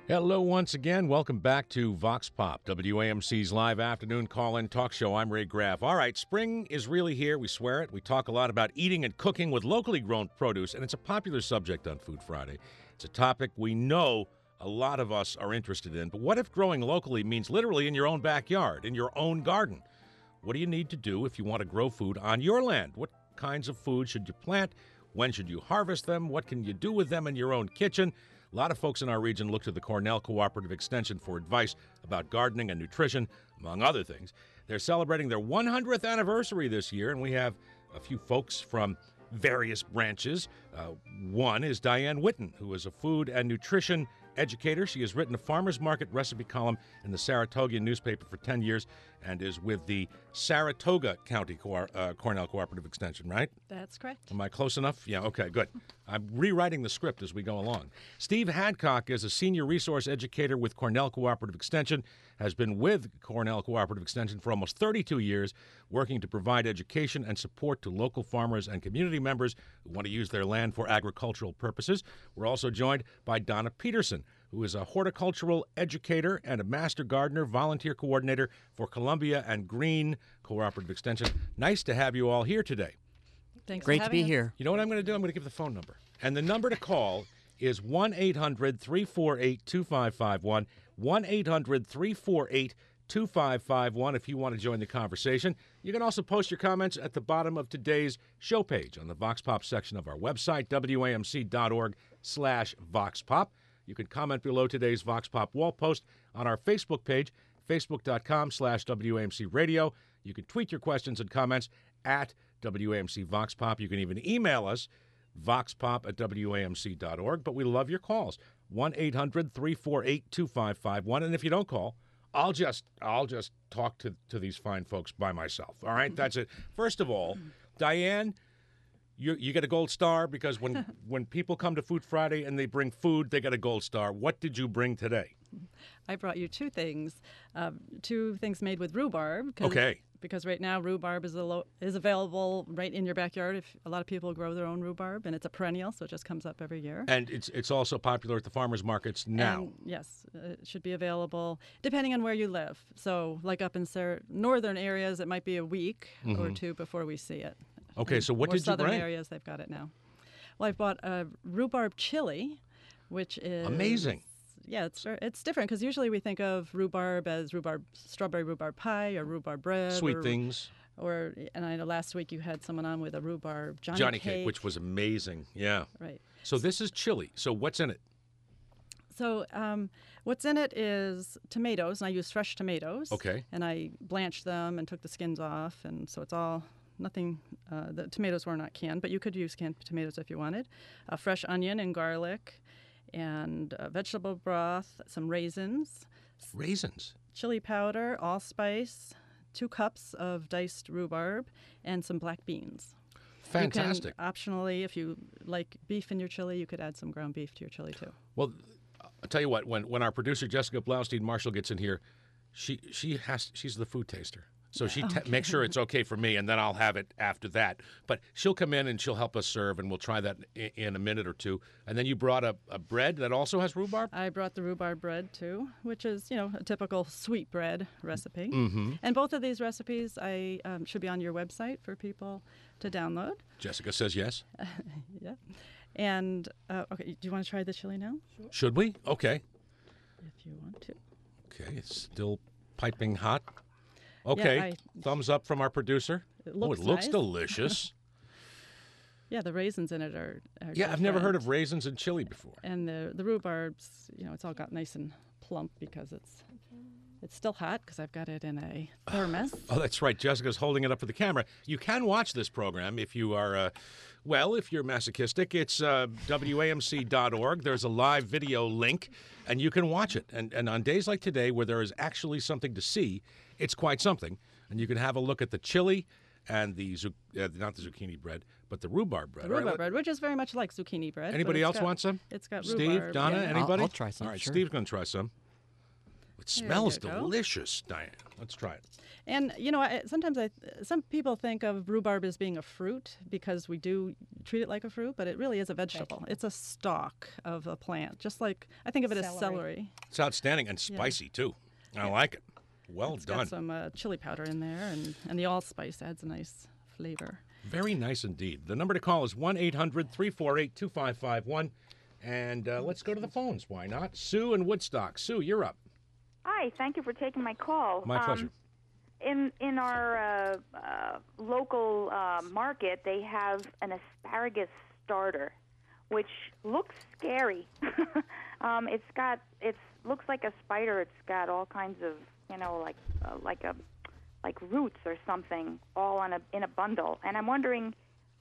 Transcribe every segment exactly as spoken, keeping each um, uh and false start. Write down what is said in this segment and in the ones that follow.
Hello once again. Welcome back to Vox Pop, W A M C's live afternoon call-in talk show. I'm Ray Graff. All right, spring is really here. We swear it. We talk a lot about eating and cooking with locally grown produce, and it's a popular subject on Food Friday. It's a topic we know a lot of us are interested in. But what if growing locally means literally in your own backyard, in your own garden? What do you need to do if you want to grow food on your land? What kinds of food should you plant? When should you harvest them? What can you do with them in your own kitchen? A lot of folks in our region look to the Cornell Cooperative Extension for advice about gardening and nutrition, among other things. They're celebrating their one hundredth anniversary this year, and we have a few folks from various branches. Uh, one is Diane Witten, who is a food and nutrition educator. She has written a farmer's market recipe column in the Saratoga newspaper for ten years and is with the Saratoga County Co- uh, Cornell Cooperative Extension, right? That's correct. Am I close enough? Yeah, okay, good. I'm rewriting the script as we go along. Steve Hadcock is a senior resource educator with Cornell Cooperative Extension, has been with Cornell Cooperative Extension for almost thirty-two years, working to provide education and support to local farmers and community members who want to use their land for agricultural purposes. We're also joined by Donna Peterson, who is a horticultural educator and a master gardener, volunteer coordinator for Columbia and Green Cooperative Extension. Nice to have you all here today. Thanks Great for to be having us. here. You know what I'm going to do? I'm going to give the phone number. And the number to call is one eight hundred three four eight two five five one, one eight hundred three four eight two five five one if you want to join the conversation. You can also post your comments at the bottom of today's show page on the Vox Pop section of our website, wamc.org slash Vox Pop. You can comment below today's Vox Pop wall post on our Facebook page, facebook.com slash WAMC Radio. You can tweet your questions and comments at W A M C Vox Pop. You can even email us, voxpop at wamc dot org. But we love your calls, one eight hundred three four eight two five five one. And if you don't call, I'll just I'll just talk to, to these fine folks by myself. All right, that's it. First of all, Diane, you you get a gold star because when, when people come to Food Friday and they bring food, they get a gold star. What did you bring today? I brought you two things, um, two things made with rhubarb. Cause, Okay. Because right now rhubarb is a lo- is available right in your backyard. If a lot of people grow their own rhubarb, and it's a perennial, so it just comes up every year. And it's it's also popular at the farmers markets now. And yes, it should be available depending on where you live. So, like up in Sar- northern areas, it might be a week Mm-hmm. or two before we see it. Okay, In so what more did you southern bring? areas, they've got it now. Well, I've bought a rhubarb chili, which is Amazing. Yeah, it's it's different because usually we think of rhubarb as rhubarb strawberry rhubarb pie or rhubarb bread. Sweet or, things. Or and I know last week you had someone on with a rhubarb Johnny, Johnny cake, cake, which was amazing. Yeah. right. So this is chili. So what's in it? So um, what's in it is tomatoes, and I use fresh tomatoes. Okay. And I blanched them and took the skins off, and so it's all nothing. Uh, the tomatoes were not canned, but you could use canned tomatoes if you wanted. A fresh onion and garlic, and uh, vegetable broth, some raisins, Raisins. chili powder, allspice, two cups of diced rhubarb, and some black beans. Fantastic. You can, optionally, if you like beef in your chili, you could add some ground beef to your chili too. Well, I'll tell you what. When when our producer Jessica Blaustein Marshall gets in here, she she has she's the food taster. So she te- makes sure it's okay for me, and then I'll have it after that. But she'll come in and she'll help us serve, and we'll try that in, in a minute or two. And then you brought a, a bread that also has rhubarb? I brought the rhubarb bread too, which is, you know, a typical sweet bread recipe. Mm-hmm. And both of these recipes I um, should be on your website for people to download. Jessica says yes. Yeah. And, uh, okay, do you want to try the chili now? Should we? Okay. If you want to. Okay, it's still piping hot. Okay, I- thumbs up from our producer. It Oh, looks it looks nice. delicious. Yeah, the raisins in it are, are Yeah, I've never heard different. of raisins in chili before. And the the rhubarbs, you know, it's all got nice and plump because it's it's still hot because I've got it in a thermos. Oh, that's right. Jessica's holding it up for the camera. You can watch this program if you are, uh, well, if you're masochistic. It's uh, W A M C dot org. There's a live video link, and you can watch it. And, and on days like today where there is actually something to see, it's quite something. And you can have a look at the chili and the, zu- uh, not the zucchini bread, but the rhubarb bread. The All right, rhubarb let- bread, which is very much like zucchini bread. but Anybody it's else got- want some? It's got Steve, rhubarb. Donna, yeah. anybody? I'll try some, All right, sure. Steve's going to try some. It smells you go. delicious, Diane. Let's try it. And you know, I, sometimes I, some people think of rhubarb as being a fruit because we do treat it like a fruit, but it really is a vegetable. vegetable. It's a stalk of a plant, just like I think of it celery. as celery. It's outstanding and spicy yeah. too. I yeah. like it. Well it's done. Got some uh, chili powder in there, and and the allspice adds a nice flavor. Very nice indeed. The number to call is one eight hundred three four eight two five five one, and uh, let's go to the phones. Why not? Sue in Woodstock. Sue, you're up. Hi. Thank you for taking my call. My pleasure. Um, In in our uh, uh, local uh, market, they have an asparagus starter, which looks scary. um, it's got it's looks like a spider. It's got all kinds of you know like uh, like a like roots or something all on a in a bundle. And I'm wondering,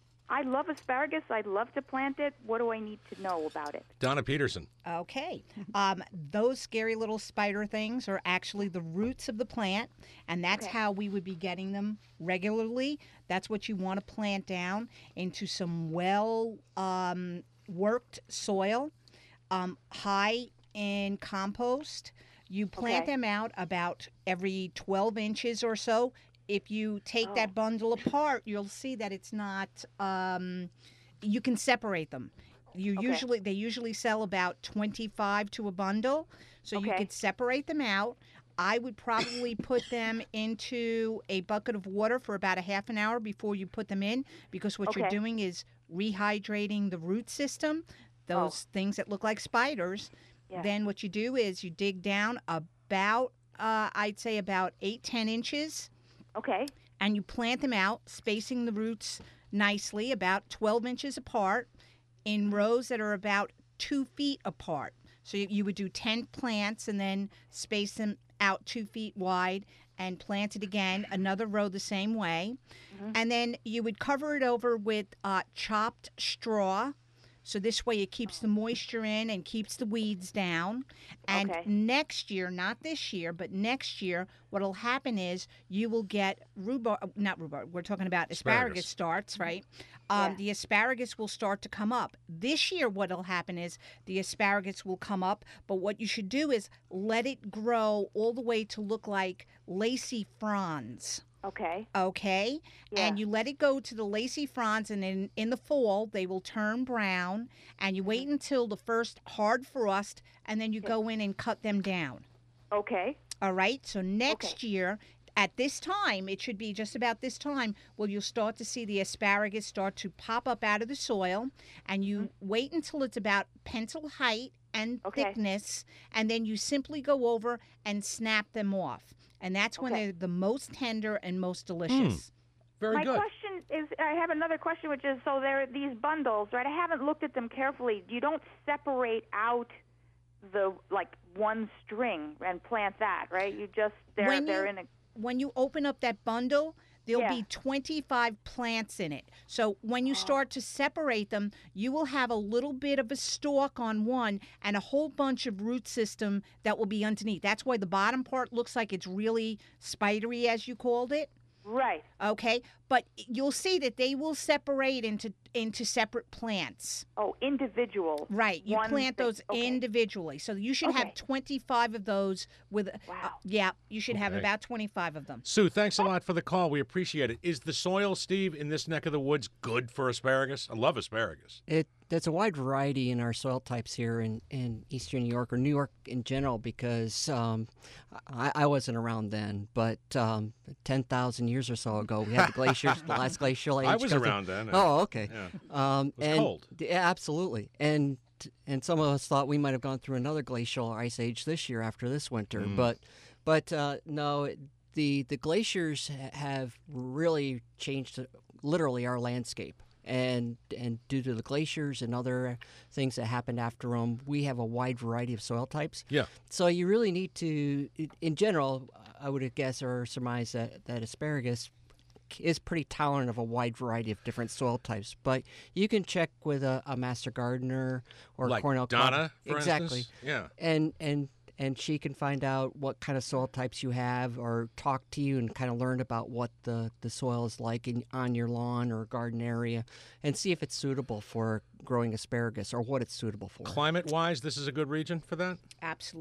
I love asparagus. I'd love to plant it. What do I need to know about it? Donna Peterson. Okay. Um, those scary little spider things are actually the roots of the plant, and that's Okay. how we would be getting them regularly. That's what you want to plant down into some well um, worked soil, um, high in compost. You plant Okay. them out about every twelve inches or so. If you take Oh. that bundle apart, you'll see that it's not, um, you can separate them. You Okay. usually They usually sell about twenty-five to a bundle, so you Okay. could separate them out. I would probably put them into a bucket of water for about a half an hour before you put them in, because what you're Okay. doing is rehydrating the root system, those things that look like spiders. Yeah. Then what you do is you dig down about, uh, I'd say about eight, ten inches, Okay. and you plant them out, spacing the roots nicely, about twelve inches apart, in rows that are about two feet apart. So you, you would do ten plants and then space them out two feet wide and plant it again, another row the same way. Mhm. And then you would cover it over with uh, chopped straw. So this way it keeps the moisture in and keeps the weeds down. And Okay. next year, not this year, but next year, what will happen is you will get rhubarb, not rhubarb, we're talking about asparagus, Asparagus. starts, right? Um, Yeah. The asparagus will start to come up. This year, what will happen is the asparagus will come up, but what you should do is let it grow all the way to look like lacy fronds. Okay. Okay, Yeah. and you let it go to the lacy fronds, and in, in the fall they will turn brown, and you wait until the first hard frost, and then you Yeah. go in and cut them down. Okay. All right, so next year at this time, it should be just about this time, where you'll start to see the asparagus start to pop up out of the soil, and you wait until it's about pencil height and Okay. thickness, and then you simply go over and snap them off. And that's when Okay. they're the most tender and most delicious. Very My good. question is, I have another question, which is, so there are these bundles, right? I haven't looked at them carefully. You don't separate out the, like, one string and plant that, right? You just, they're, When they're you- in a, When you open up that bundle, there'll Yeah. be twenty-five plants in it. So when you Oh. start to separate them, you will have a little bit of a stalk on one and a whole bunch of root system that will be underneath. That's why the bottom part looks like it's really spidery, as you called it. right. Okay, but you'll see that they will separate into into separate plants. Oh, individual. Right, you One plant thing. those Okay. individually. So you should Okay. have twenty-five of those with uh, Wow. yeah, you should have Okay. about twenty-five of them. Sue, thanks a lot for the call. We appreciate it. Is the soil, Steve, in this neck of the woods good for asparagus? I love asparagus. It there's a wide variety in our soil types here in, in eastern New York, or New York in general, because um, I, I wasn't around then, but um, ten thousand years or so ago, we had the glaciers, the last glacial age. I was go through- around then. Oh, okay. Yeah. Um, was and, cold. Yeah, absolutely. And and some of us thought we might have gone through another glacial ice age this year after this winter, Mm. but but uh, no, it- the the glaciers ha- have really changed uh, literally our landscape. And and due to the glaciers and other things that happened after them, we have a wide variety of soil types. Yeah. So you really need to, in general, I would guess or surmise that, that asparagus is pretty tolerant of a wide variety of different soil types. But you can check with a, a master gardener or Like Cornell Donna, for exactly, instance? Yeah. and and and she can find out what kind of soil types you have, or talk to you and kind of learn about what the, the soil is like in, on your lawn or garden area, and see if it's suitable for growing asparagus or what it's suitable for. Climate-wise, this is a good region for that? Absolutely.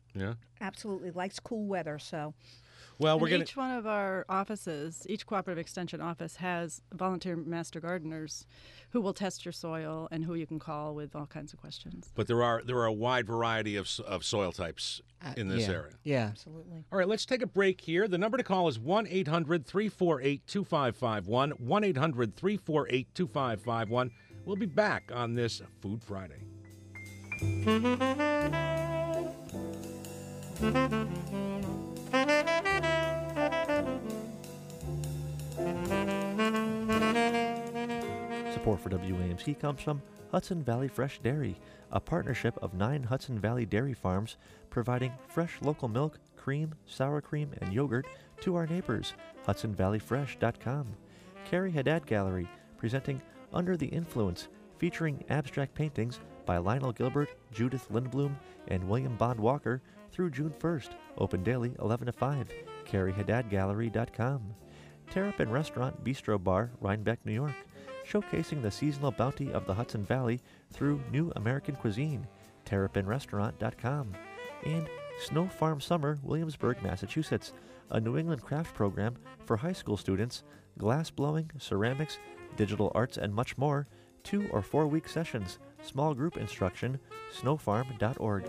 Yeah. Absolutely likes cool weather. So Well, And we're going each one of our offices, each cooperative extension office has volunteer master gardeners who will test your soil and who you can call with all kinds of questions. But there are there are a wide variety of s- of soil types Uh, in this yeah. area. Yeah. absolutely. All right, let's take a break here. The number to call is one eight hundred three four eight two five five one, one eight hundred three four eight two five five one. We'll be back on this Food Friday. Support for W A M C comes from Hudson Valley Fresh Dairy, a partnership of nine Hudson Valley dairy farms providing fresh local milk, cream, sour cream, and yogurt to our neighbors. Hudson Valley Fresh dot com. Carrie Haddad Gallery, presenting Under the Influence, featuring abstract paintings by Lionel Gilbert, Judith Lindblom, and William Bond Walker through June first. Open daily eleven to five. Carrie Haddad Gallery dot com. Terrapin Restaurant Bistro Bar, Rhinebeck, New York, showcasing the seasonal bounty of the Hudson Valley through new American cuisine. Terrapin Restaurant dot com. And Snow Farm Summer, Williamsburg, Massachusetts, a New England craft program for high school students, glass blowing, ceramics, digital arts, and much more. Two or four week sessions. Small group instruction. snow farm dot org.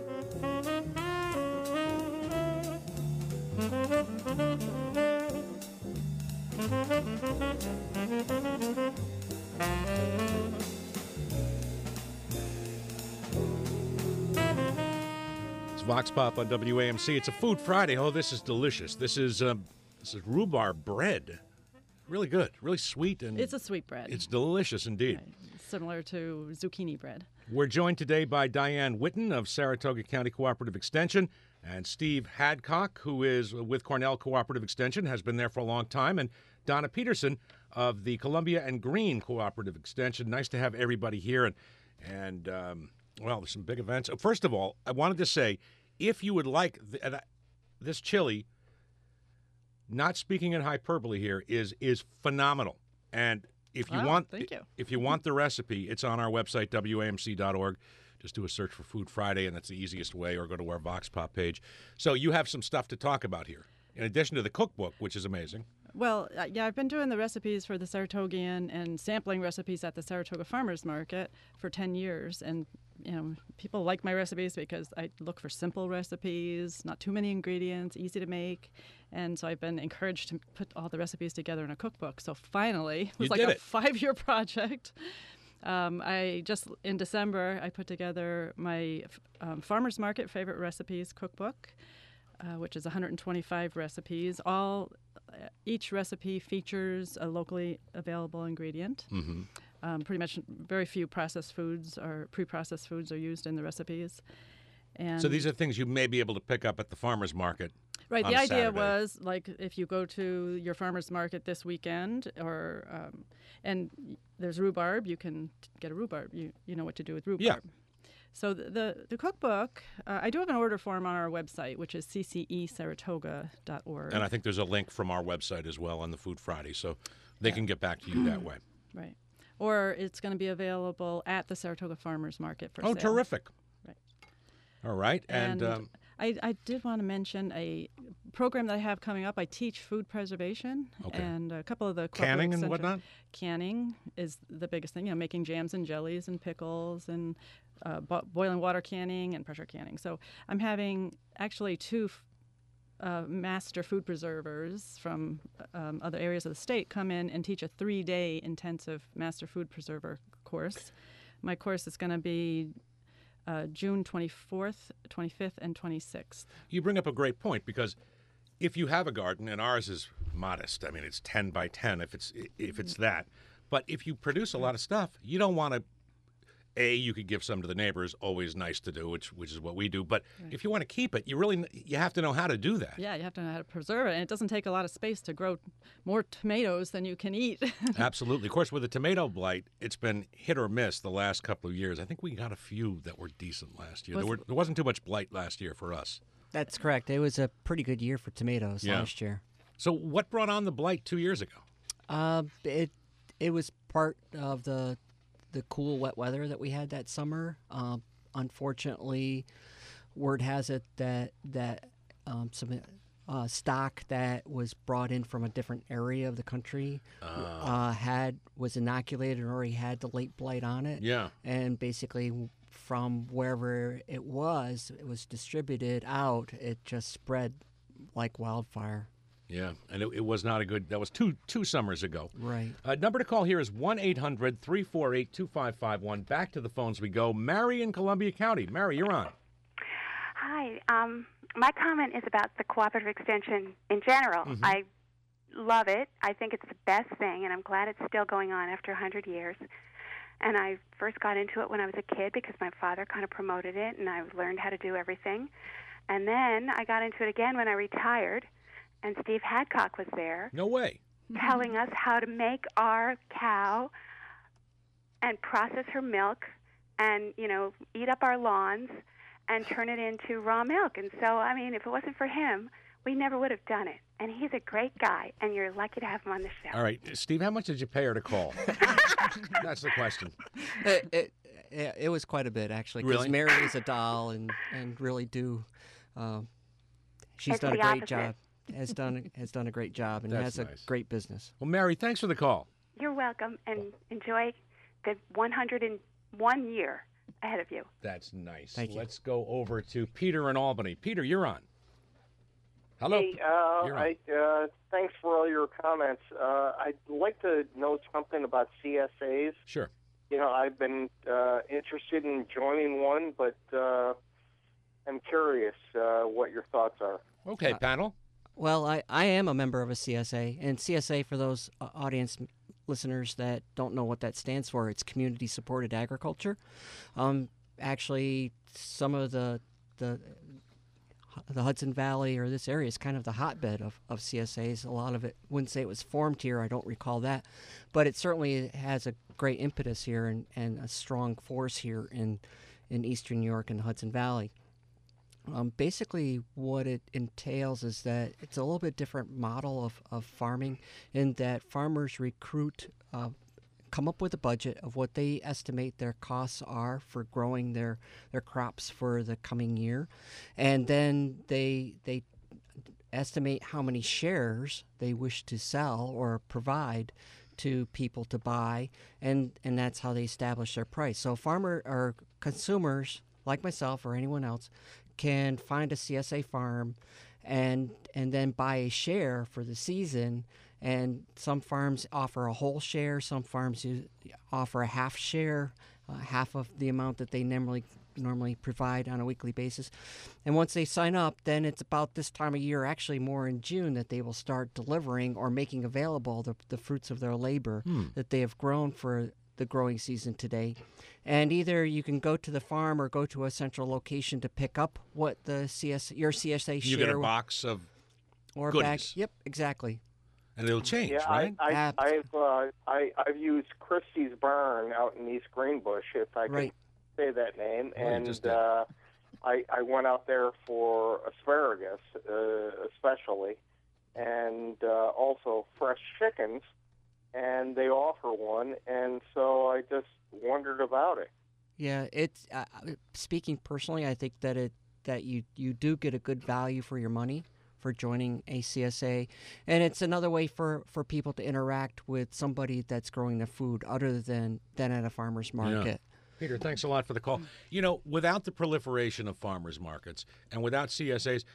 It's Vox Pop on W A M C. It's a Food Friday. Oh, this is delicious. This is um, this is rhubarb bread. Really good, really sweet, and It's a sweet bread, it's delicious indeed. right, similar to zucchini bread. We're joined today by Diane Witten of Saratoga County Cooperative Extension and Steve Hadcock, who is with Cornell Cooperative Extension, has been there for a long time, and Donna Peterson of the Columbia and Green Cooperative Extension. Nice to have everybody here. And, and um, well, there's some big events. First of all, I wanted to say, if you would like th- uh, this chili, not speaking in hyperbole here, is is phenomenal. And if you Wow, want, thank you. if you want the recipe, it's on our website W A M C dot org. Just do a search for Food Friday, and that's the easiest way, or go to our Vox Pop page. So you have some stuff to talk about here, in addition to the cookbook, which is amazing. Well, uh, yeah, I've been doing the recipes for the Saratogian and sampling recipes at the Saratoga Farmers Market for ten years. And, you know, people like my recipes because I look for simple recipes, not too many ingredients, easy to make. And so I've been encouraged to put all the recipes together in a cookbook. So finally, it was You like did a it. five-year project. Um, I just, in December, I put together my um, Farmers Market Favorite Recipes cookbook, uh, which is one hundred twenty-five recipes. All, uh, each recipe features a locally available ingredient. Mm-hmm. Um, pretty much very few processed foods or pre-processed foods are used in the recipes. And So these are things you may be able to pick up at the farmer's market. Right. on The a idea Saturday. was, like, if you go to your farmer's market this weekend, or um, and there's rhubarb, you can t- get a rhubarb. You you know what to do with rhubarb. Yeah. So the the, the cookbook, uh, I do have an order form on our website, which is c c e saratoga dot org. And I think there's a link from our website as well on the Food Friday, so they can get back to you that way. Right. Or it's going to be available at the Saratoga Farmers Market for Oh, sale. terrific. Right. All right. And, And um, I, I did want to mention a program that I have coming up. I teach food preservation, Okay. and a couple of the corporate canning and extension- whatnot? Canning is the biggest thing. You know, making jams and jellies and pickles and uh, bo- boiling water canning and pressure canning. So I'm having actually two f- uh, master food preservers from um, other areas of the state come in and teach a three-day intensive master food preserver course. My course is going to be uh, June twenty-fourth, twenty-fifth, and twenty-sixth. You bring up a great point, because if you have a garden, and ours is modest, I mean, it's ten by ten if it's if it's that, but if you produce a lot of stuff, you don't want to, A, you could give some to the neighbors, always nice to do, which which is what we do, but if you want to keep it, you really, you have to know how to do that. Yeah, you have to know how to preserve it, and it doesn't take a lot of space to grow more tomatoes than you can eat. Absolutely. Of course, with the tomato blight, it's been hit or miss the last couple of years. I think we got a few that were decent last year. Was- There, were, there wasn't too much blight last year for us. That's correct. It was a pretty good year for tomatoes Yeah. last year. So what brought on the blight two years ago? Uh, it it was part of the the cool wet weather that we had that summer. Uh, unfortunately, word has it that that um, some uh, stock that was brought in from a different area of the country Uh, uh, had was inoculated or already had the late blight on it. yeah. And basically, from wherever it was, it was distributed out. It just spread like wildfire. Yeah, and it, it was not a good. That was two two summers ago. Right. Uh, number to call here is one eight hundred three four eight two five five one. Back to the phones we go. Mary in Columbia County. Mary, you're on. Hi. Um, my comment is about the cooperative extension in general. Mhm. I love it. I think it's the best thing, and I'm glad it's still going on after one hundred years. And I first got into it when I was a kid because my father kind of promoted it, and I learned how to do everything. And then I got into it again when I retired, and Steve Hadcock was there No way. telling us how to make our cow and process her milk and, you know, eat up our lawns and turn it into raw milk. And so, I mean, if it wasn't for him, we never would have done it. And he's a great guy, and you're lucky to have him on the show. All right, Steve, how much did you pay her to call? That's the question. It, it, it, it was quite a bit, actually, because Really? Mary is a doll and, and really do. Um, she's It's done a the great opposite. job. Has done has done a great job and That's has nice. a great business. Well, Mary, thanks for the call. You're welcome, and enjoy the one hundred one year ahead of you. That's nice. Thank you. Let's go over to Peter in Albany. Peter, you're on. Hello. Hey, uh, You're on. I, uh, thanks for all your comments. Uh, I'd like to know something about C S As. Sure. You know, I've been uh, interested in joining one, but uh, I'm curious uh, what your thoughts are. Okay, Uh, panel. Well, I, I am a member of a C S A, and C S A, for those uh, audience m- listeners that don't know what that stands for, it's Community Supported Agriculture. Um, actually, some of the the the Hudson Valley or this area is kind of the hotbed of, of C S As. A lot of it, wouldn't say it was formed here, I don't recall that, but it certainly has a great impetus here and, and a strong force here in, in eastern New York and the Hudson Valley. Um, basically, what it entails is that it's a little bit different model of, of farming in that farmers recruit, uh, come up with a budget of what they estimate their costs are for growing their, their crops for the coming year, and then they they estimate how many shares they wish to sell or provide to people to buy, and, and that's how they establish their price. So farmer or consumers like myself or anyone else can find a C S A farm and and then buy a share for the season. And some farms offer a whole share. Some farms u- offer a half share, uh, half of the amount that they normally normally provide on a weekly basis. And once they sign up, then it's about this time of year, actually more in June, that they will start delivering or making available the, the fruits of their labor Hmm. that they have grown for the growing season today. And either you can go to the farm or go to a central location to pick up what the C S your C S A You share get a box of, or goodies. bag. Yep, exactly. and it'll change, Yeah, right? I, I, Abs- I've uh, I, I've used Christie's Barn out in East Greenbush, if I can Right. say that name, Well, you and just did. uh, I, I went out there for asparagus, uh, especially, and uh, also fresh chickens, and they offer one, and so I just wondered about it. Yeah, it's uh, uh, speaking personally, I think that it that you you do get a good value for your money for joining a C S A, and it's another way for, for people to interact with somebody that's growing their food other than than at a farmer's market. Peter, thanks a lot for the call. You know, without the proliferation of farmers markets and without C S As,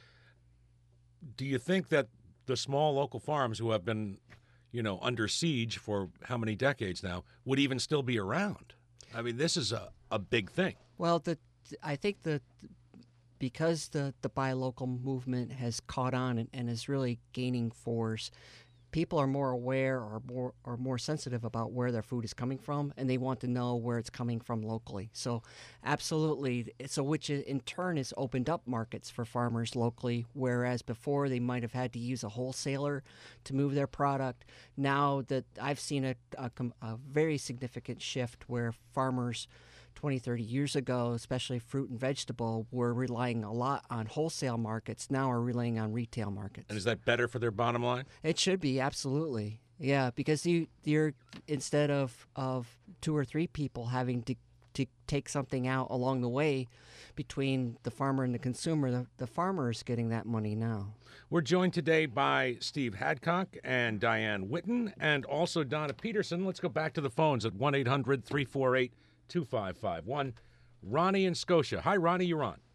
do you think that the small local farms who have been, you know, under siege for how many decades now would even still be around? I mean, this is a, a big thing. Well, the I think the because the the buy local movement has caught on and, and is really gaining force, people are more aware or more or more sensitive about where their food is coming from, and they want to know where it's coming from locally. So, absolutely, so which in turn has opened up markets for farmers locally, whereas before they might have had to use a wholesaler to move their product. Now that I've seen a, a, com- a very significant shift where farmers twenty, thirty years ago, especially fruit and vegetable, were relying a lot on wholesale markets, now are relying on retail markets. And is that better for their bottom line? It should be, absolutely. Yeah, because you you're instead of, of two or three people having to to take something out along the way between the farmer and the consumer. The, the farmer is getting that money now. We're joined today by Steve Hadcock and Diane Witten and also Donna Peterson. Let's go back to the phones at one eight hundred three four eight two five five one. Ronnie in Scotia. Hi, Ronnie, you're on.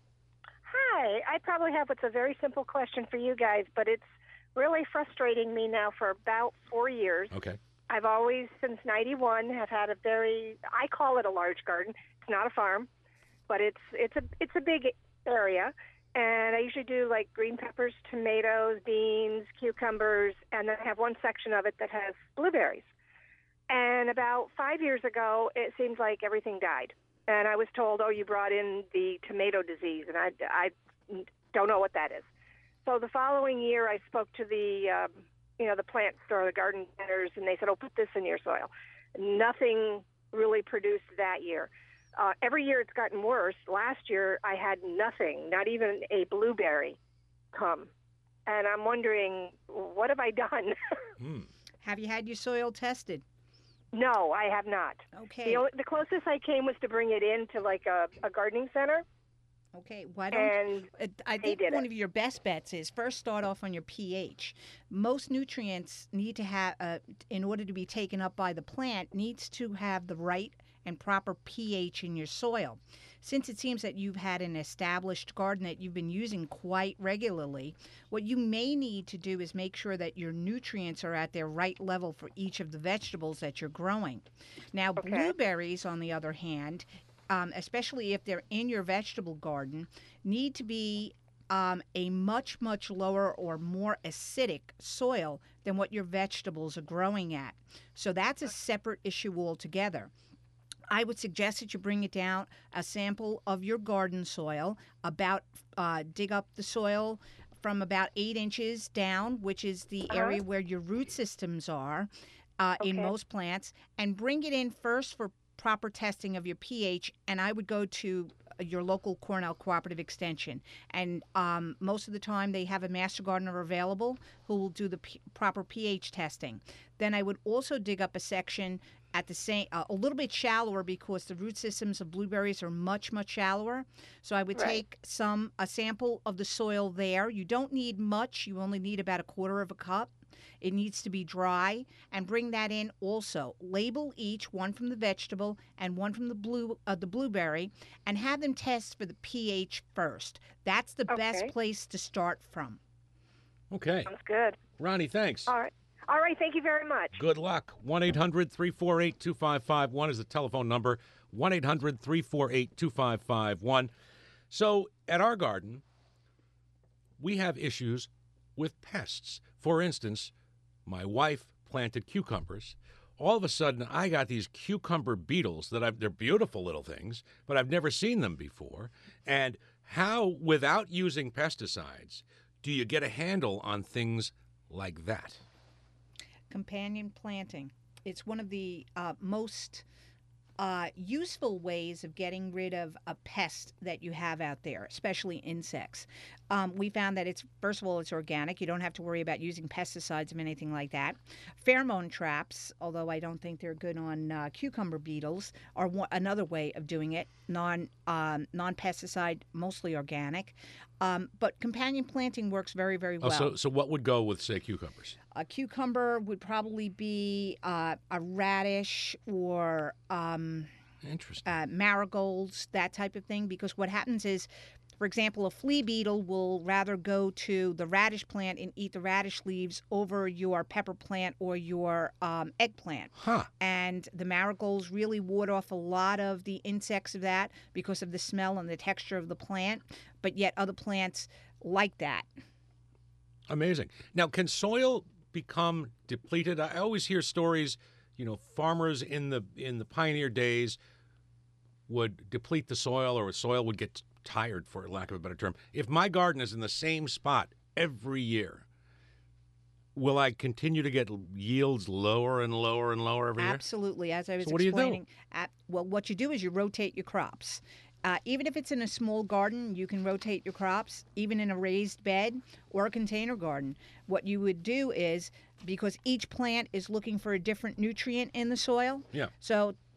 Hi. I probably have what's a very simple question for you guys, but it's really frustrating me now for about four years. Okay. I've always, since ninety-one, have had a very, I call it a large garden. It's not a farm, but it's it's a it's a big area. And I usually do like green peppers, tomatoes, beans, cucumbers, and then I have one section of it that has blueberries. And about five years ago, it seems like everything died. And I was told, oh, you brought in the tomato disease, and I, I don't know what that is. So the following year, I spoke to the, um, you know, the plant store, the garden centers, and they said, oh, put this in your soil. Nothing really produced that year. Uh, every year it's gotten worse. Last year I had nothing, not even a blueberry come. And I'm wondering, what have I done? Mm. Have you had your soil tested? No, I have not. Okay. The, only, the closest I came was to bring it into like a, a gardening center. Okay, why don't And uh, I they think did one it. of your best bets is first start off on your pH. Most nutrients need to have, uh, in order to be taken up by the plant, needs to have the right and proper pH in your soil. Since it seems that you've had an established garden that you've been using quite regularly, what you may need to do is make sure that your nutrients are at their right level for each of the vegetables that you're growing. Now, Okay. blueberries, on the other hand, um, especially if they're in your vegetable garden, need to be um, a much, much lower or more acidic soil than what your vegetables are growing at. So that's a separate issue altogether. I would suggest that you bring it down a sample of your garden soil, about uh, dig up the soil from about eight inches down, which is the Uh-huh. area where your root systems are uh, in Okay. most plants, and bring it in first for proper testing of your pH. And I would go to your local Cornell Cooperative Extension. And um, most of the time they have a master gardener available who will do the p- proper pH testing. Then I would also dig up a section at the same, uh, a little bit shallower because the root systems of blueberries are much, much shallower. So I would Right. take some, a sample of the soil there. You don't need much. You only need about a quarter of a cup. It needs to be dry, and bring that in also. Label each, one from the vegetable and one from the blue, uh, the blueberry, and have them test for the pH first. That's the best Okay. place to start from. Okay. Sounds good. Ronnie, thanks. All right. All right. Thank you very much. Good luck. one eight hundred three four eight two five five one is the telephone number. one eight hundred three four eight two five five one. So at our garden, we have issues with pests. For instance, my wife planted cucumbers. All of a sudden, I got these cucumber beetles that I've, they're beautiful little things, but I've never seen them before. And how, without using pesticides, do you get a handle on things like that? Companion planting. It's one of the uh, most uh, useful ways of getting rid of a pest that you have out there, especially insects. Um, we found that it's, first of all, it's organic. You don't have to worry about using pesticides or anything like that. Pheromone traps, although I don't think they're good on uh, cucumber beetles, are one, another way of doing it. Non, um, non-pesticide, mostly organic. Um, but companion planting works very, very well. Oh, so, so what would go with, say, cucumbers? A cucumber would probably be uh, a radish or um, Interesting. uh, marigolds, that type of thing. Because what happens is, for example, a flea beetle will rather go to the radish plant and eat the radish leaves over your pepper plant or your um, eggplant. Huh. And the marigolds really ward off a lot of the insects of that because of the smell and the texture of the plant. But yet other plants like that. Amazing. Now, can soil become depleted? I always hear stories, you know, farmers in the in the pioneer days would deplete the soil, or soil would get tired, for lack of a better term. If my garden is in the same spot every year, will I continue to get yields lower and lower and lower every year? Absolutely. As I was So what do you do? explaining, at, well, what you do is you rotate your crops. Uh, even if it's in a small garden, you can rotate your crops, even in a raised bed or a container garden. What you would do is, because each plant is looking for a different nutrient in the soil, Yeah. so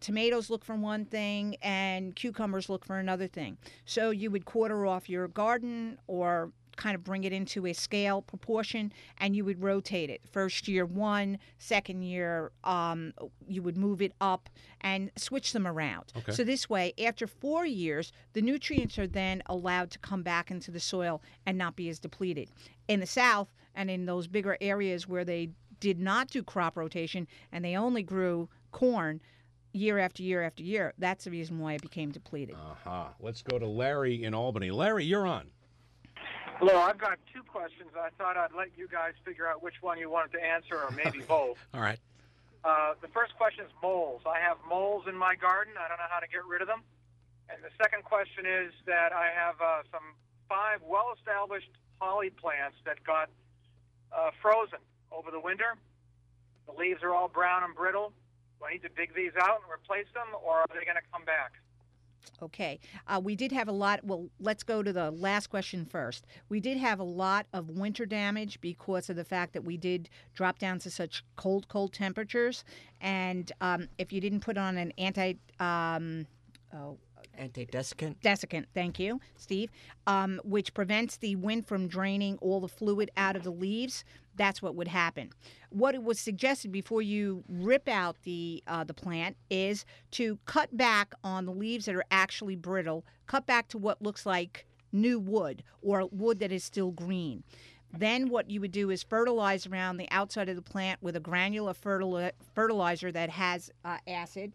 tomatoes look for one thing and cucumbers look for another thing. So you would quarter off your garden or kind of bring it into a scale proportion, and you would rotate it. First year one, second year um, you would move it up and switch them around. Okay. So this way, after four years, the nutrients are then allowed to come back into the soil and not be as depleted. In the South and in those bigger areas where they did not do crop rotation and they only grew corn year after year after year, that's the reason why it became depleted. Uh-huh. Let's go to Larry in Albany. Larry, you're on. Hello, I've got two questions. I thought I'd let you guys figure out which one you wanted to answer, or maybe both. All right. Uh, the first question is moles. I have moles in my garden. I don't know how to get rid of them. And the second question is that I have uh, some five well-established holly plants that got uh, frozen over the winter. The leaves are all brown and brittle. Do I need to dig these out and replace them, or are they going to come back? Okay. Uh, we did have a lot. Well, let's go to the last question first. We did have a lot of winter damage because of the fact that we did drop down to such cold, cold temperatures. And um, if you didn't put on an anti... Um, oh, Antidesiccant. Desiccant, thank you, Steve, um, which prevents the wind from draining all the fluid out of the leaves. That's what would happen. What it was suggested before you rip out the uh, the plant is to cut back on the leaves that are actually brittle, cut back to what looks like new wood or wood that is still green. Then what you would do is fertilize around the outside of the plant with a granular fertili- fertilizer that has uh, acid.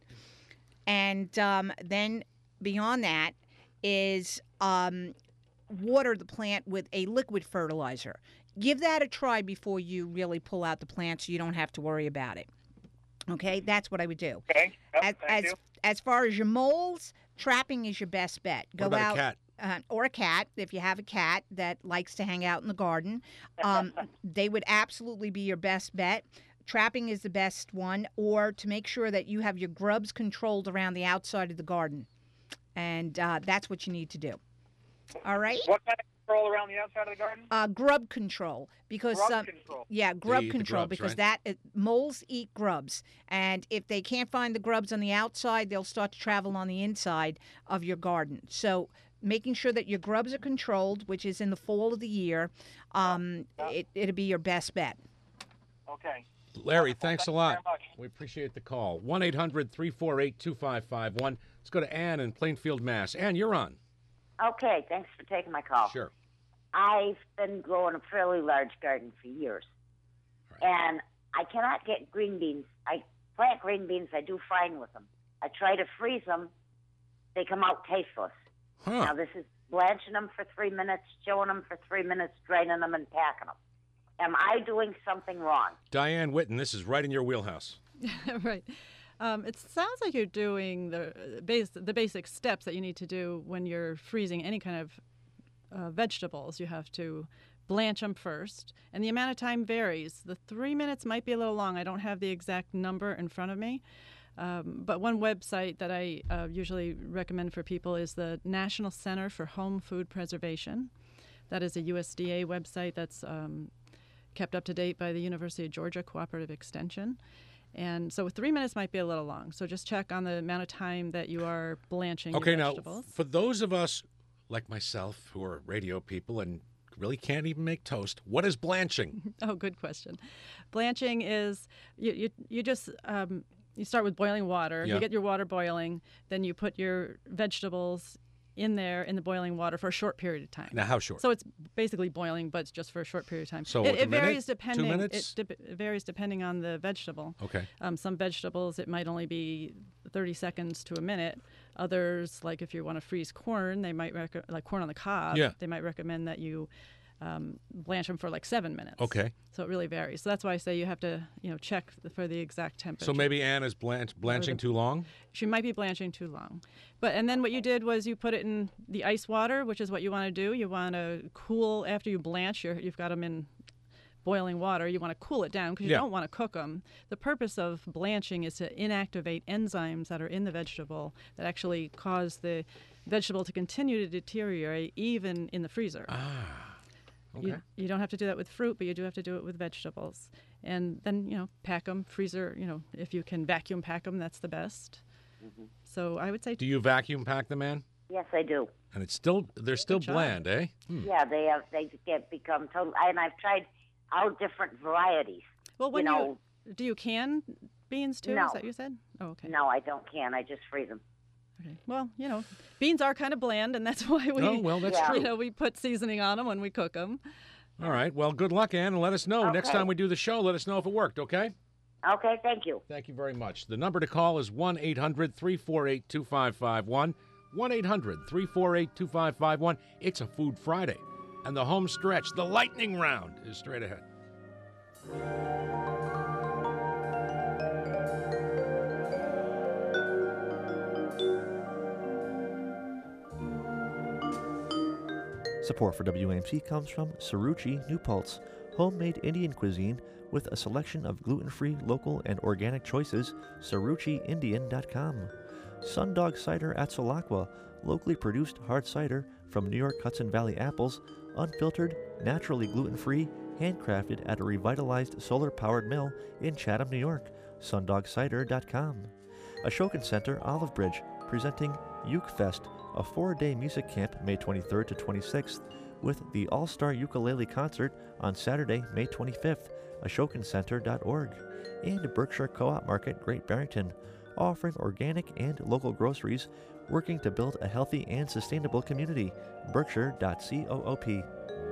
And um, then beyond that is um, water the plant with a liquid fertilizer. Give that a try before you really pull out the plant so you don't have to worry about it. Okay, that's what I would do. Okay. Yep, as, thank as, you. as far as your moles, trapping is your best bet. Go What about out, a cat? Uh, or a cat, if you have a cat that likes to hang out in the garden. Um, they would absolutely be your best bet. Trapping is the best one, or to make sure that you have your grubs controlled around the outside of the garden. And uh, that's what you need to do. All right? What kind of control around the outside of the garden? Uh, grub control, because Grub um, control. yeah, grub eat the control, grubs, because right? that it, moles eat grubs, and if they can't find the grubs on the outside, they'll start to travel on the inside of your garden. So making sure that your grubs are controlled, which is in the fall of the year, um, Yeah. it, it'll be your best bet. Okay. Larry, thanks a lot. Thank you very much. We appreciate the call. one eight hundred three four eight two five five one. Let's go to Ann in Plainfield, Mass. Ann, you're on. Okay, thanks for taking my call. Sure. I've been growing a fairly large garden for years, and I cannot get green beans. I plant green beans. I do fine with them. I try to freeze them. They come out tasteless. Huh. Now, this is blanching them for three minutes, chilling them for three minutes, draining them, and packing them. Am I doing something wrong? Diane Witten, this is right in your wheelhouse. Right. Um, it sounds like you're doing the base, the basic steps that you need to do when you're freezing any kind of uh, vegetables. You have to blanch them first, and the amount of time varies. The three minutes might be a little long. I don't have the exact number in front of me, um, but one website that I uh, usually recommend for people is the National Center for Home Food Preservation. That is a U S D A website that's um, kept up to date by the University of Georgia Cooperative Extension. And so three minutes might be a little long. So just check on the amount of time that you are blanching Okay, your now, vegetables. for those of us like myself who are radio people and really can't even make toast, what is blanching? Oh, good question. Blanching is you you, you just um, you start with boiling water. Yeah. You get your water boiling, then you put your vegetables in there in the boiling water for a short period of time. Now, how short? So it's basically boiling, but it's just for a short period of time. So it, like a it varies minute? Two depending. minutes? It, dep- it varies depending on the vegetable. Okay. Um, some vegetables it might only be thirty seconds to a minute. Others, like if you want to freeze corn, they might rec- like corn on the cob. Yeah. They might recommend that you um, blanch them for like seven minutes. Okay. So it really varies. So that's why I say you have to, you know, check the, for the exact temperature. So maybe Ann is blanch, blanching too long? She might be blanching too long. But and then what you did was you put it in the ice water, which is what you want to do. You want to cool after you blanch. You're, you've got them in boiling water. You want to cool it down because you Yeah. don't want to cook them. The purpose of blanching is to inactivate enzymes that are in the vegetable that actually cause the vegetable to continue to deteriorate even in the freezer. Ah. Okay. You, you don't have to do that with fruit, but you do have to do it with vegetables. And then, you know, pack them, freezer, you know, if you can vacuum pack them, that's the best. Mm-hmm. So I would say. Do you vacuum pack them, Ann? Yes, I do. And it's still they're still Good job. bland, eh? Hmm. Yeah, they have. They get become total. And I've tried all different varieties. Well, when you you, know, do you can beans too? No. Is that what you said? Oh, okay. no, I don't can. I just freeze them. Okay. Well, you know, beans are kind of bland, and that's why we. Oh, well, that's Yeah. true. You know, we put seasoning on them when we cook them. All right. Well, good luck, Ann, and let us know next Okay. time we do the show. Let us know if it worked. Okay. Okay, thank you. Thank you very much. The number to call is one eight hundred three four eight two five five one. one eight hundred three four eight two five five one. It's a Food Friday, and the home stretch, the lightning round, is straight ahead. Support for W A M C comes from Saruchi New Paltz, homemade Indian cuisine with a selection of gluten-free, local, and organic choices. Saruchi Indian dot com. Sundog Cider at Solakwa, locally produced hard cider from New York Hudson Valley apples, unfiltered, naturally gluten-free, handcrafted at a revitalized solar-powered mill in Chatham, New York. Sundog Cider dot com. Ashokan Center Olive Bridge, presenting Uke Fest, a four-day music camp May twenty-third to twenty-sixth, with the All-Star Ukulele Concert on Saturday, May twenty-fifth, ashokan center dot org. And Berkshire Co-op Market, Great Barrington, offering organic and local groceries, working to build a healthy and sustainable community. berkshire dot coop.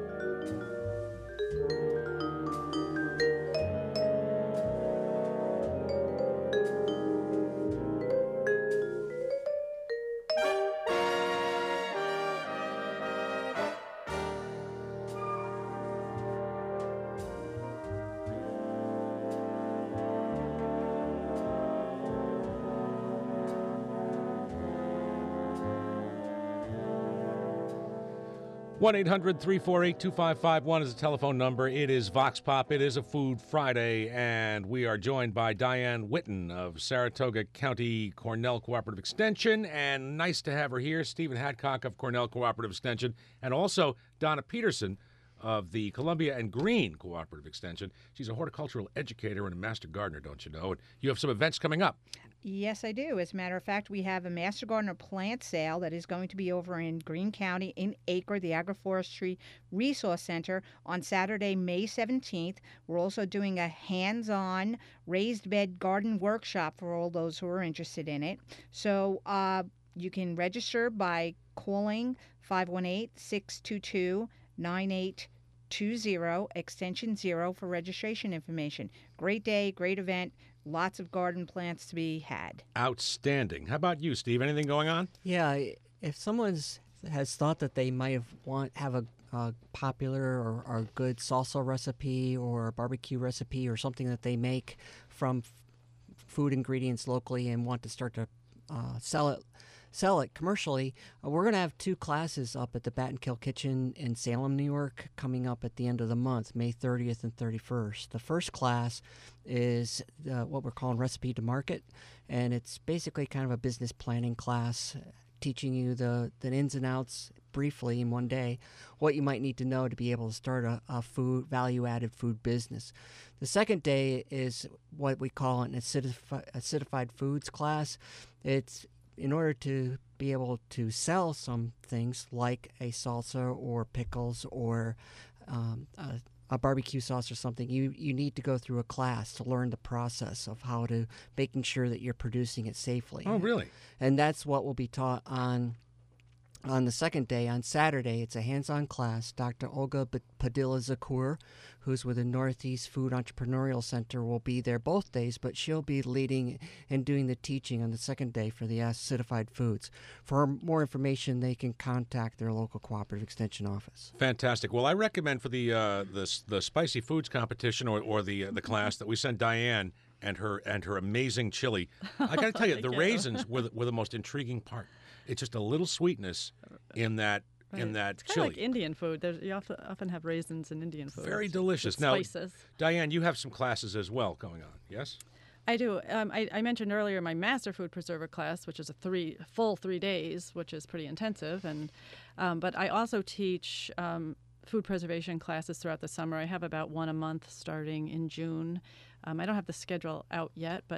one eight hundred three four eight two five five one is the telephone number. It is Vox Pop. It is a Food Friday, and we are joined by Diane Witten of Saratoga County Cornell Cooperative Extension, and nice to have her here, Stephen Hadcock of Cornell Cooperative Extension, and also Donna Peterson of the Columbia and Green Cooperative Extension. She's a horticultural educator and a master gardener, don't you know? And you have some events coming up. Yes, I do. As a matter of fact, we have a Master Gardener plant sale that is going to be over in Greene County in Acre, the Agroforestry Resource Center, on Saturday, May seventeenth. We're also doing a hands-on raised bed garden workshop for all those who are interested in it. So uh, you can register by calling five one eight, six two two, nine eight two zero, extension zero for registration information. Great day, great event. Lots of garden plants to be had. Outstanding. How about you, Steve? Anything going on? Yeah, if someone's has thought that they might have want have a, a popular or, or good salsa recipe or a barbecue recipe or something that they make from f- food ingredients locally and want to start to uh, sell it sell it commercially, uh, we're going to have two classes up at the Bat and Kill Kitchen in Salem, New York, coming up at the end of the month, May thirtieth and thirty-first. The first class is uh, what we're calling Recipe to Market, and it's basically kind of a business planning class, teaching you the, the ins and outs briefly in one day, what you might need to know to be able to start a, a food value-added food business. The second day is what we call an acidifi- acidified foods class. It's in order to be able to sell some things like a salsa or pickles or um, a, a barbecue sauce or something, you, you need to go through a class to learn the process of how to making sure that you're producing it safely. Oh, really? And that's what will be taught on on the second day. On Saturday, it's a hands-on class. Doctor Olga Padilla Zakur, who's with the Northeast Food Entrepreneurial Center, will be there both days, but she'll be leading and doing the teaching on the second day for the acidified foods. For more information, they can contact their local cooperative extension office. Fantastic. Well, I recommend for the uh, the, the spicy foods competition or, or the uh, the class that we send Diane and her and her amazing chili. I got to tell you, the you. raisins were the, were the most intriguing part. It's just a little sweetness in that Right. in that It's kind chili. of like Indian food. There's, you often, often have raisins in Indian food. Very delicious. With Now, spices. Diane, you have some classes as well going on. Yes. I do. Um, I, I mentioned earlier my master food preserver class, which is a three full three days, which is pretty intensive. And um, but I also teach um, food preservation classes throughout the summer. I have about one a month starting in June. Um, I don't have the schedule out yet, but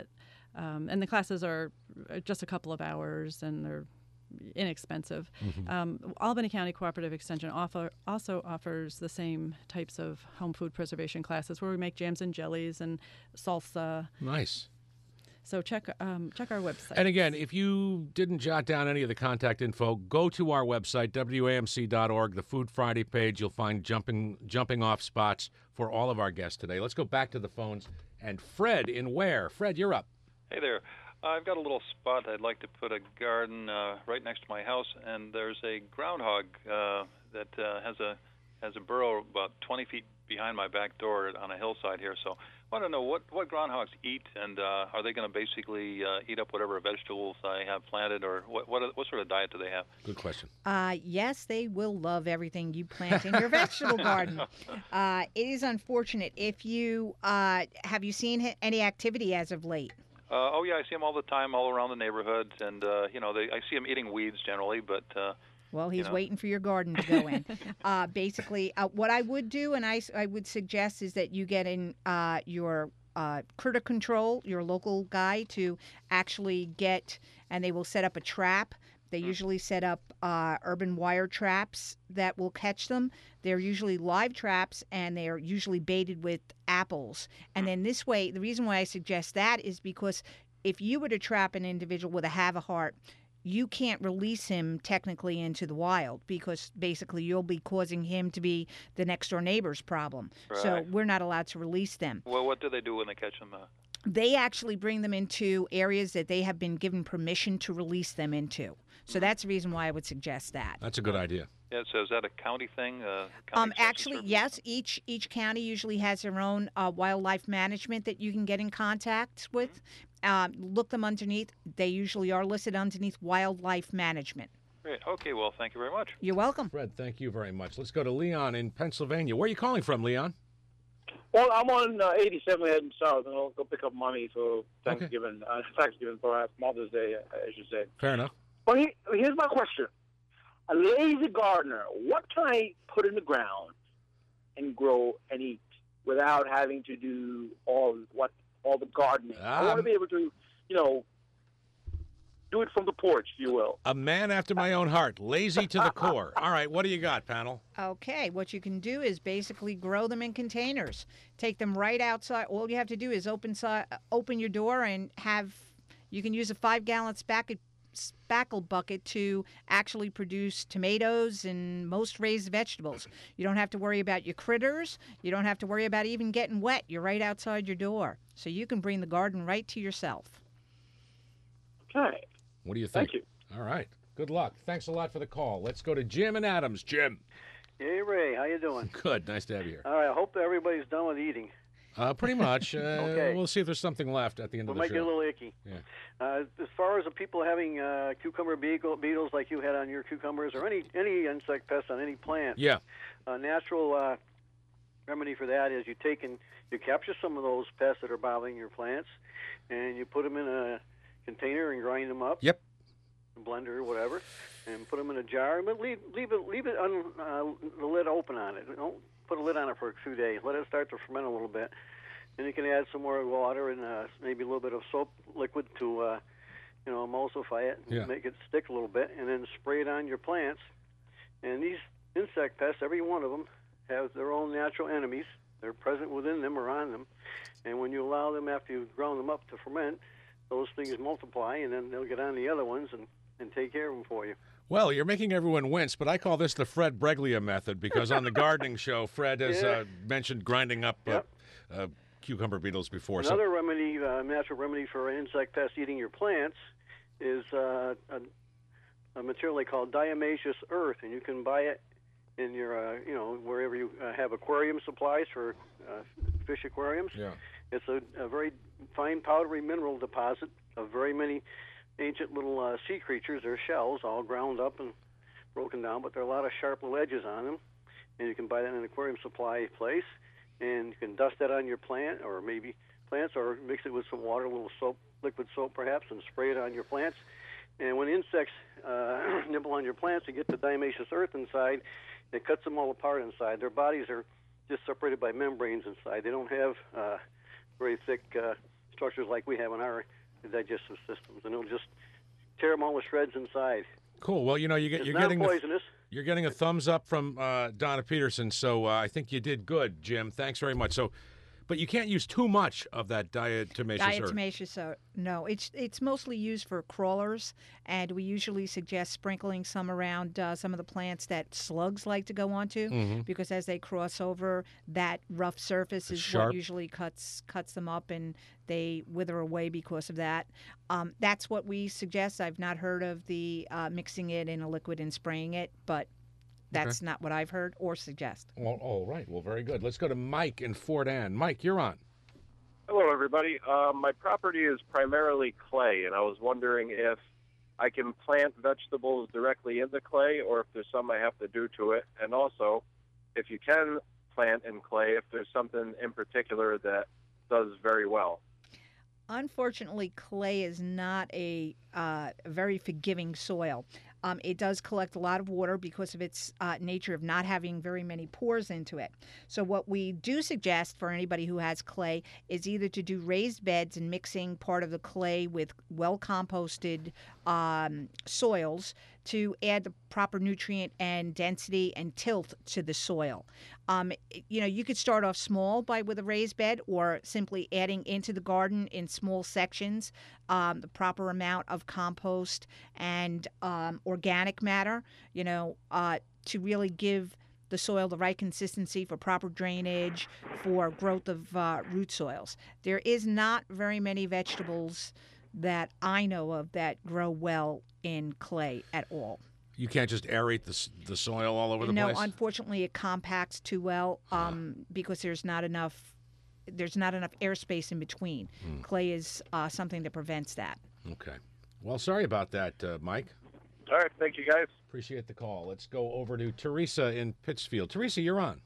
Um, and the classes are just a couple of hours, and they're inexpensive. Mm-hmm. Um, Albany County Cooperative Extension offer, also offers the same types of home food preservation classes where we make jams and jellies and salsa. Nice. So check um, check our website. And again, if you didn't jot down any of the contact info, go to our website, W A M C dot org, the Food Friday page. You'll find jumping jumping off spots for all of our guests today. Let's go back to the phones. And Fred in Ware. Fred, you're up. Hey there. I've got a little spot. I'd like to put a garden uh, right next to my house, and there's a groundhog uh, that uh, has a has a burrow about twenty feet behind my back door on a hillside here. So I want to know what, what groundhogs eat, and uh, are they going to basically uh, eat up whatever vegetables I have planted, or what, what what sort of diet do they have? Good question. Uh, yes, they will love everything you plant in your vegetable garden. Uh, it is unfortunate. If you uh, have you seen any activity as of late? Uh, oh yeah, I see them all the time, all around the neighborhood, and uh, you know, they, I see them eating weeds generally, but. Uh, Well, he's you know. waiting for your garden to go in. uh, basically, uh, what I would do, and I, I would suggest, is that you get in uh, your uh, critter control, your local guy, to actually get, and they will set up a trap. They usually set up uh, urban wire traps that will catch them. They're usually live traps, and they are usually baited with apples. And then this way, the reason why I suggest that is because if you were to trap an individual with a have a heart, you can't release him technically into the wild because basically you'll be causing him to be the next door neighbor's problem. Right. So we're not allowed to release them. Well, what do they do when they catch them? Uh, They actually bring them into areas that they have been given permission to release them into. So that's the reason why I would suggest that. That's a good idea. yeah, so is that a county thing? Uh, county Um, extension actually, service? yes. Each each county usually has their own uh, wildlife management that you can get in contact with. Um, look them underneath. They usually are listed underneath wildlife management. Great. Okay, well, thank you very much. You're welcome. Fred, thank you very much. Let's go to Leon in Pennsylvania. Where are you calling from, Leon? Well, I'm on uh, eighty-seven heading south, and I'll go pick up mommy for Thanksgiving. Okay. Uh, Thanksgiving, perhaps Mother's Day, I should say. Fair enough. Well, he, here's my question: a lazy gardener, what can I put in the ground and grow and eat without having to do all what all the gardening? Um, I want to be able to, you know, do it from the porch, if you will. A man after my own heart, lazy to the core. All right, what do you got, panel? Okay, what you can do is basically grow them in containers. Take them right outside. All you have to do is open si- open your door and have. You can use a five-gallon spackle, spackle bucket to actually produce tomatoes and most raised vegetables. You don't have to worry about your critters. You don't have to worry about even getting wet. You're right outside your door, so you can bring the garden right to yourself. Okay. What do you think? Thank you. All right. Good luck. Thanks a lot for the call. Let's go to Jim and Adams. Jim. Hey, Ray. How you doing? Good. Nice to have you here. All right. I hope everybody's done with eating. Uh, pretty much. Uh, Okay. We'll see if there's something left at the end We of the might show. get a little icky. Yeah. Uh, as far as the people having uh, cucumber beetle, beetles like you had on your cucumbers, or any any insect pests on any plant, Yeah. a natural uh, remedy for that is you take and you capture some of those pests that are bothering your plants, and you put them in a container and grind them up. Yep. A blender or whatever, and put them in a jar. But leave leave it leave it on uh, the lid open on it. Don't put a lid on it for a few days. Let it start to ferment a little bit. Then you can add some more water and uh, maybe a little bit of soap liquid to, uh, you know, emulsify it and Yeah. make it stick a little bit, and then spray it on your plants. And these insect pests, every one of them, have their own natural enemies. They're present within them or on them. And when you allow them, after you've ground them up to ferment, those things multiply, and then they'll get on the other ones and, and take care of them for you. Well, you're making everyone wince, but I call this the Fred Breglia method because on the gardening show, Fred has Yeah. uh, mentioned grinding up uh, Yep. uh, cucumber beetles before. Another remedy, uh, natural remedy for insect pests eating your plants is uh, a, a material they call diatomaceous earth, and you can buy it in your, uh, you know, wherever you uh, have aquarium supplies for uh, fish aquariums. Yeah. It's a, a very fine powdery mineral deposit of very many ancient little uh, sea creatures. They're shells, all ground up and broken down, but there are a lot of sharp little edges on them, and you can buy that in an aquarium supply place. And you can dust that on your plant, or maybe plants, or mix it with some water, a little soap, liquid soap perhaps, and spray it on your plants. And when insects uh, nibble on your plants and get the diatomaceous earth inside, it cuts them all apart inside. Their bodies are just separated by membranes inside. They don't have uh, very thick uh, structures like we have in our the digestive systems, and it'll just tear them all to shreds inside. Cool. Well, you know, you get, It's you're not getting poisonous. The, you're getting a thumbs up from uh, Donna Peterson, so uh, I think you did good, Jim. Thanks very much. So, but you can't use too much of that diatomaceous earth. Diatomaceous earth. No, it's it's mostly used for crawlers, and we usually suggest sprinkling some around uh, some of the plants that slugs like to go onto, Mhm. because as they cross over, that rough surface is sharp. what usually cuts cuts them up, and they wither away because of that. Um, that's what we suggest. I've not heard of the uh, mixing it in a liquid and spraying it, but that's Okay. not what I've heard or suggest. Well, all right. Well, very good. Let's go to Mike in Fort Anne. Mike, you're on. Hello, everybody. Uh, my property is primarily clay, and I was wondering if I can plant vegetables directly in the clay or if there's some I have to do to it. And also, if you can plant in clay, if there's something in particular that does very well. Unfortunately, clay is not a uh, very forgiving soil. Um, it does collect a lot of water because of its uh, nature of not having very many pores into it. So what we do suggest for anybody who has clay is either to do raised beds and mixing part of the clay with well-composted um, soils to add the proper nutrient and density and tilt to the soil. Um, you know, you could start off small by with a raised bed, or simply adding into the garden in small sections um, the proper amount of compost and um, organic matter, you know, uh, to really give the soil the right consistency for proper drainage, for growth of uh, root soils. There is not very many vegetables that I know of that grow well in clay at all. You can't just aerate the, s- the soil all over the no, place? unfortunately, it compacts too well um, because there's not enough there's not enough airspace in between. Hmm. Clay is uh, something that prevents that. Okay. Well, sorry about that, uh, Mike. All right. Thank you, guys. Appreciate the call. Let's go over to Teresa in Pittsfield. Teresa, you're on.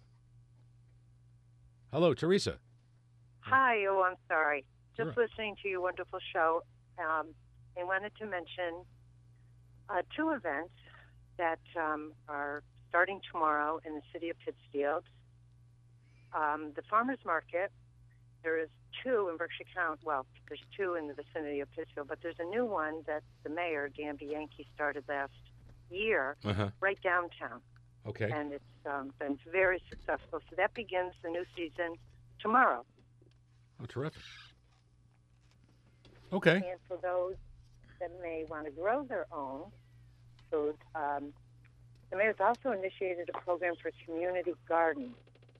Hello, Teresa. Hi, oh, I'm sorry. Just Sure. listening to your wonderful show. Um, I wanted to mention uh, two events that um, are starting tomorrow in the city of Pittsfield. Um, the farmers market, there is two in Berkshire County. Well, there's two in the vicinity of Pittsfield, but there's a new one that the mayor, Dan Bianchi, started last year Uh-huh. right downtown. Okay. And it's um, been very successful. So that begins the new season tomorrow. Oh, terrific. Okay. And for those that may want to grow their own food, um, the mayor's also initiated a program for community gardens,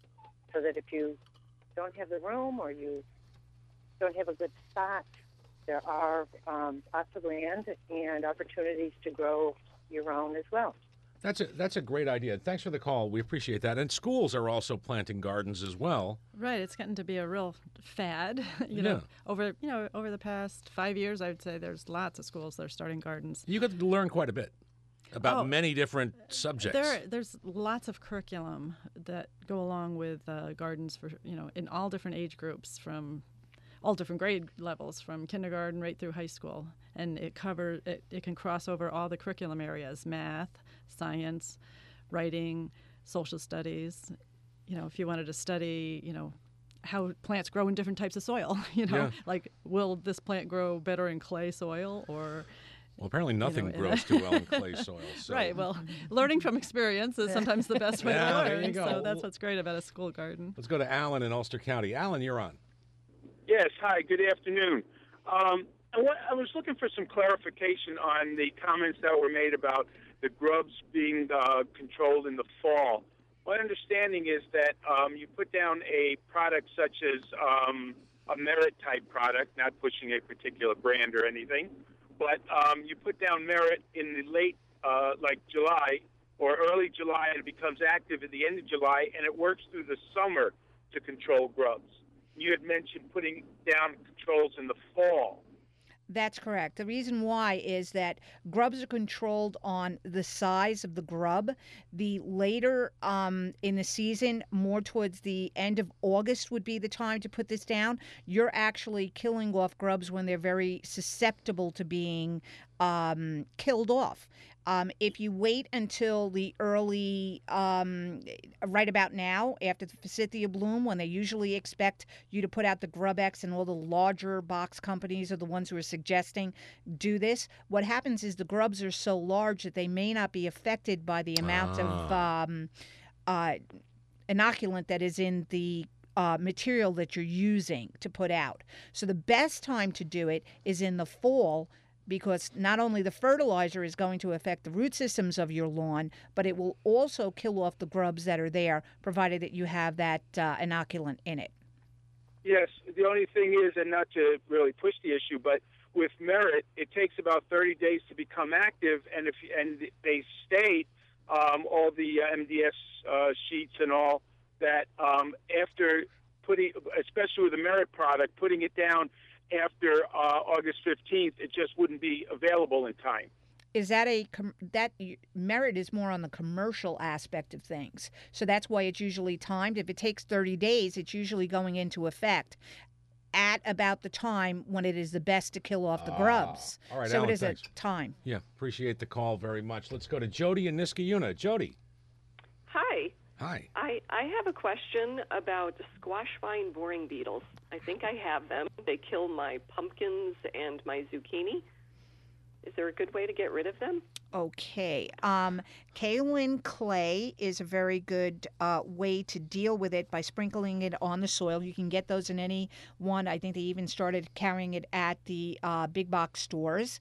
so that if you don't have the room or you don't have a good spot, there are um, plots of land and opportunities to grow your own as well. That's a that's a great idea. Thanks for the call. We appreciate that. And schools are also planting gardens as well. Right, it's gotten to be a real fad. You know, Yeah. over you know over the past five years, I would say there's lots of schools that are starting gardens. You get to learn quite a bit about Oh, many different subjects. There, there's lots of curriculum that go along with uh, gardens for you know in all different age groups, from all different grade levels, from kindergarten right through high school, and it covers it, it can cross over all the curriculum areas: math, science, writing, social studies. You know, if you wanted to study, you know, how plants grow in different types of soil, you know, Yeah. like will this plant grow better in clay soil or Well, apparently nothing in a- grows too well in clay soil. So. Right. Well, learning from experience is sometimes the best way Yeah, to there learn. you go. So that's what's great about a school garden. Let's go to Alan in Ulster County. Alan, you're on. Yes, hi, good afternoon. Um, I, wa- I was looking for some clarification on the comments that were made about the grubs being uh, controlled in the fall. My understanding is that um, you put down a product such as um, a Merit type product, not pushing a particular brand or anything, but um, you put down Merit in the late, uh, like July or early July, and it becomes active at the end of July, and it works through the summer to control grubs. You had mentioned putting down controls in the fall. That's correct. The reason why is that grubs are controlled on the size of the grub. The later um, in the season, more towards the end of August would be the time to put this down. You're actually killing off grubs when they're very susceptible to being um, killed off. Um, if you wait until the early, um, right about now, after the Forsythia bloom, when they usually expect you to put out the GrubEx, and all the larger box companies are the ones who are suggesting do this, what happens is the grubs are so large that they may not be affected by the amount of um, uh, inoculant that is in the uh, material that you're using to put out. So the best time to do it is in the fall, because not only the fertilizer is going to affect the root systems of your lawn, but it will also kill off the grubs that are there, provided that you have that uh, inoculant in it. Yes, the only thing is, and not to really push the issue, but with merit, it takes about thirty days to become active, and if and they state um, all the uh, M D S uh, sheets and all that um, after putting, especially with the merit product, putting it down after uh, August fifteenth, it just wouldn't be available in time. Is that a that merit is more on the commercial aspect of things, so that's why it's usually timed. If it takes thirty days, it's usually going into effect at about the time when it is the best to kill off the grubs. all right, so Alan, it is thanks. a time. Yeah, appreciate the call very much. Let's go to Jody in Niskayuna. Jody. Hi. Hi. I, I have a question about squash vine boring beetles. I think I have them. They kill my pumpkins and my zucchini. Is there a good way to get rid of them? Okay. Um, kaolin clay is a very good uh, way to deal with it by sprinkling it on the soil. You can get those in any one. I think they even started carrying it at the uh, big box stores.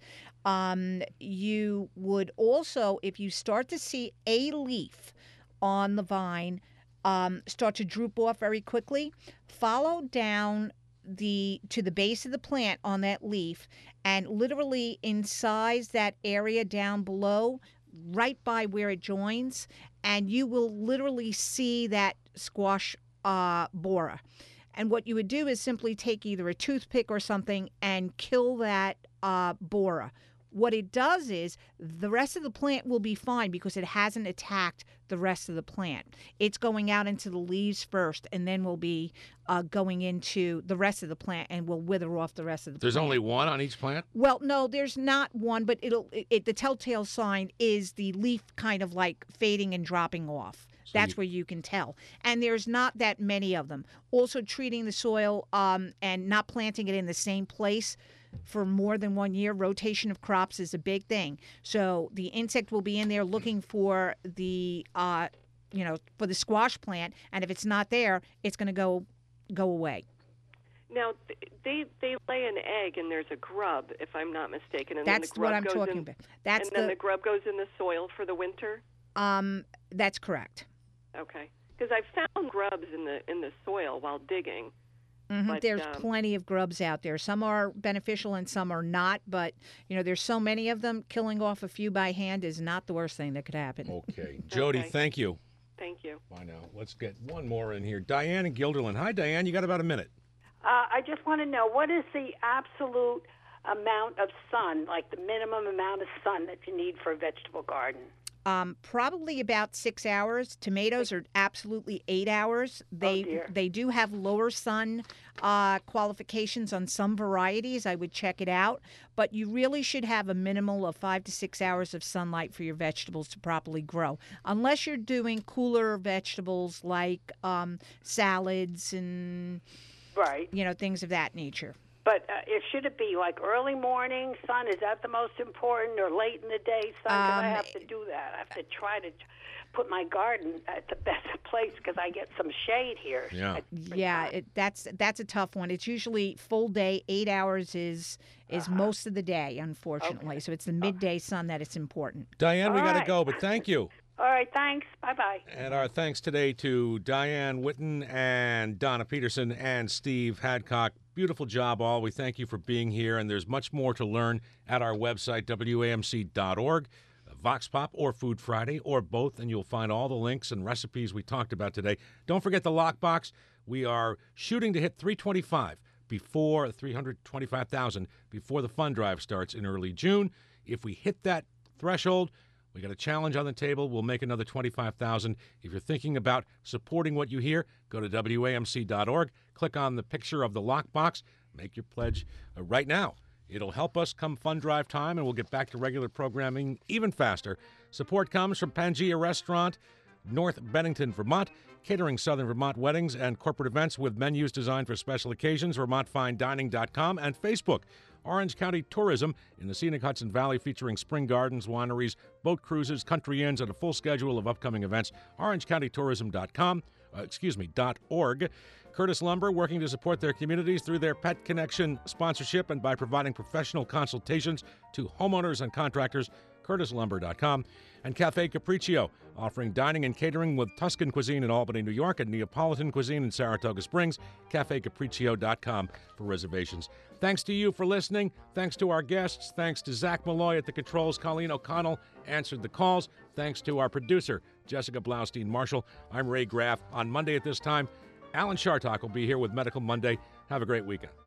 Um, you would also, if you start to see a leaf on the vine um, start to droop off very quickly, follow down the to the base of the plant on that leaf and literally incise that area down below right by where it joins, and you will literally see that squash uh, borer. And what you would do is simply take either a toothpick or something and kill that uh, borer. What it does is the rest of the plant will be fine because it hasn't attacked the rest of the plant. It's going out into the leaves first, and then will be uh, going into the rest of the plant and will wither off the rest of the There's plant. only one on each plant? Well, no, there's not one, but it'll it, it, the telltale sign is the leaf kind of like fading and dropping off. So That's you- where you can tell. And there's not that many of them. Also, treating the soil um, and not planting it in the same place for more than one year. Rotation of crops is a big thing. So the insect will be in there looking for the, uh, you know, for the squash plant, and if it's not there, it's going to go go away. Now, th- they they lay an egg and there's a grub, if I'm not mistaken. And That's then the grub what I'm goes talking in, about. That's and then the- the grub goes in the soil for the winter? Um, that's correct. Okay. Because I've found grubs in the in the soil while digging. Mhm. But, There's um, plenty of grubs out there. Some are beneficial and some are not, but you know, there's so many of them. Killing off a few by hand is not the worst thing that could happen. Okay. Jody, Okay. thank you. Thank you. Bye now. Let's get one more in here. Diane in Guilderland. Hi, Diane. You got about a minute. Uh, I just want to know, what is the absolute amount of sun, like the minimum amount of sun that you need for a vegetable garden? Um, probably about six hours. Tomatoes are absolutely eight hours. They dear. they do have lower sun uh, qualifications on some varieties. I would check it out, but you really should have a minimal of five to six hours of sunlight for your vegetables to properly grow. Unless you're doing cooler vegetables like um, salads and Right. you know, things of that nature. But uh, it should it be like early morning sun? Is that the most important, or late in the day sun? 'Cause I Um, have to do that. I have to try to put my garden at the best place because I get some shade here. Yeah. Yeah, it, that's that's a tough one. It's usually full day. Eight hours is is Uh-huh. most of the day, unfortunately. So it's the midday sun that it's important. Diane, we All got to right. go, but thank you. All right, thanks. Bye-bye. And our thanks today to Diane Witten and Donna Peterson and Steve Hadcock. Beautiful job, all. We thank you for being here, and there's much more to learn at our website, W A M C dot org, Vox Pop or Food Friday, or both, and you'll find all the links and recipes we talked about today. Don't forget the lockbox. We are shooting to hit three twenty-five before three hundred twenty-five thousand before the fund drive starts in early June. If we hit that threshold, we got a challenge on the table. We'll make another twenty-five thousand. If you're thinking about supporting what you hear, go to W A M C dot org, click on the picture of the lockbox, make your pledge uh, right now. It'll help us come fund drive time, and we'll get back to regular programming even faster. Support comes from Pangea Restaurant, North Bennington, Vermont, catering Southern Vermont weddings and corporate events with menus designed for special occasions, Vermont Fine Dining dot com, and Facebook. Orange County Tourism in the scenic Hudson Valley, featuring spring gardens, wineries, boat cruises, country inns, and a full schedule of upcoming events. orange county tourism dot com, uh, excuse me, .org. Curtis Lumber, working to support their communities through their Pet Connection sponsorship and by providing professional consultations to homeowners and contractors. curtis lumber dot com. And Cafe Capriccio, offering dining and catering with Tuscan cuisine in Albany, New York, and Neapolitan cuisine in Saratoga Springs. cafe capriccio dot com for reservations. Thanks to you for listening. Thanks to our guests. Thanks to Zach Malloy at the controls. Colleen O'Connell answered the calls. Thanks to our producer, Jessica Blaustein-Marshall. I'm Ray Graff. On Monday at this time, Alan Chartock will be here with Medical Monday. Have a great weekend.